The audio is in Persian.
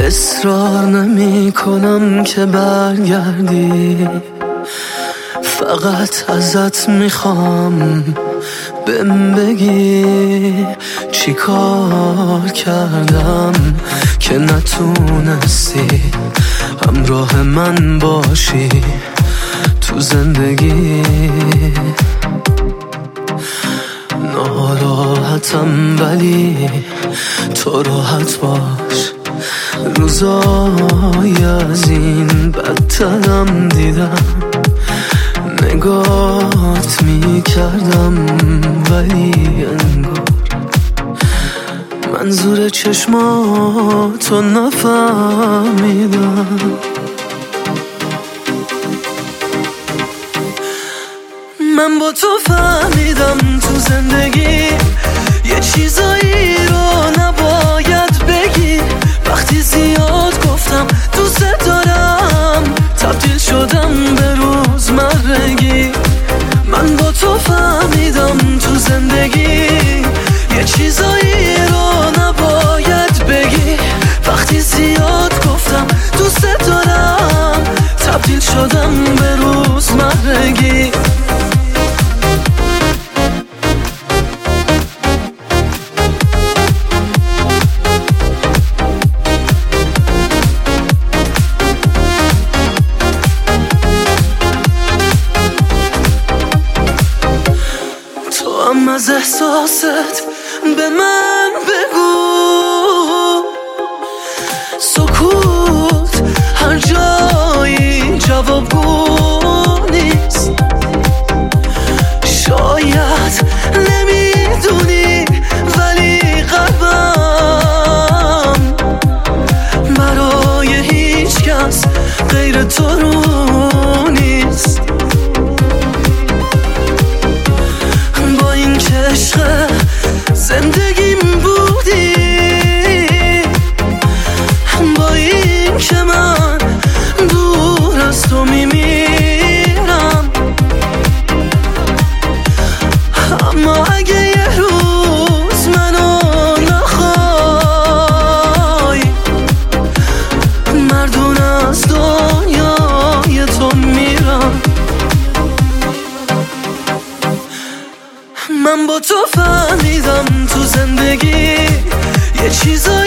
اصرار نمی کنم که برگردی، فقط ازت میخوام بهم بگی چی کار کردم که نتونستی همراه من باشی تو زندگی. ناراحتم ولی تو راحت باش، روزای از این بدترم دیدم، نگات میکردم ولی انگار منظور چشماتو نفهمیدم. من با تو فهمیدم تو زندگی یه چیزایی رو نباید بگی، وقتی زیاد گفتم دوست دارم تبدیل شدم به روزمرگی. من با تو فهمیدم تو زندگی یه چیزایی رو نباید بگی، وقتی زیاد گفتم دوست دارم تبدیل شدم به روزمرگی. از احساست به من بگو، سکوت هر جایی جوابگو نیست. شاید نمیدونی ولی قلبم برای هیچ کس غیر تو رو نیست. عشق زندگیم بودی، با این که من دور از تو میمیرم، اما اگه یه روز منو نخوای مردون از دنیای تو میرم. من با تو فهمیدم تو زندگی یه چیزایی